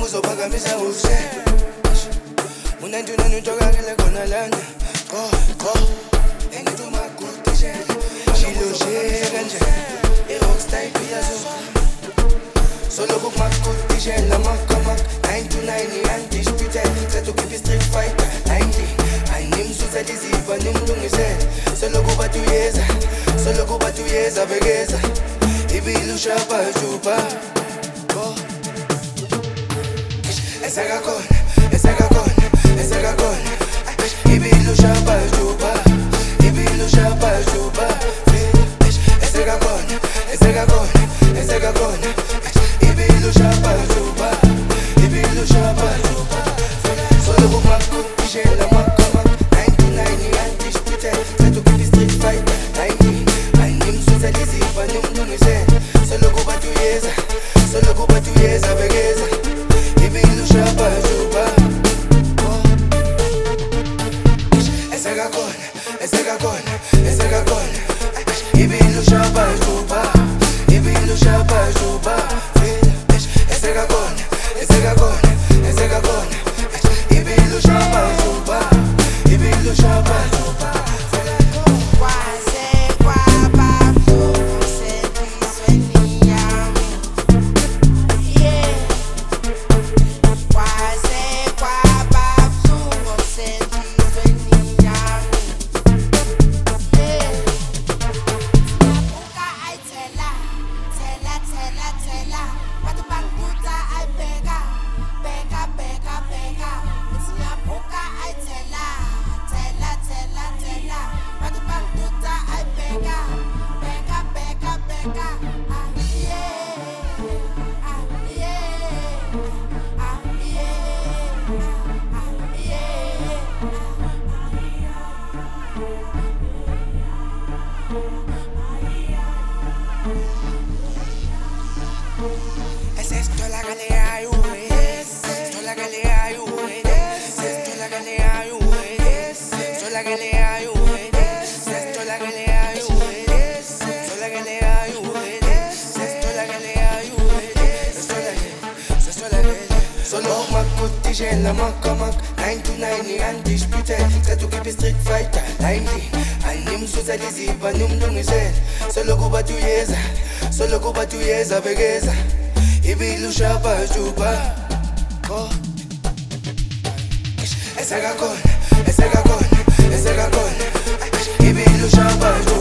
uzophakamisa use unantu utokakele khona lana go engithi umagudishele shiloshe kanjani i-rockstar iyazo soloko kumagudishele amamak 929 undisputed setukhipha i-street fighter 19 animsusela iziva nimlungisele soloko bathi uyeza bekeza ibili ushapa juba esakakhona ibili ushapa juba ibili ushapa juba esakakhona ibili ushapa juba ibili ushapa juba soloko kumagudishele amamak 99 undisputed setukhipha i-street fighter 19 animsusela iziva nimlungisele soloko bathi uyeza bekeza ibili ushapa juba esakakhona ibili ushapa juba ibili ushapa juba esakakhona ibili ushapa juba ibili ushapa juba Soloko kumagudishele amamak 929 undisputed setukhipha i-street fighter 19 animsusela iziva nimlungisele soloko bathi uyeza bekeza ibili ushapa juba esakakhona ibili ushapa juba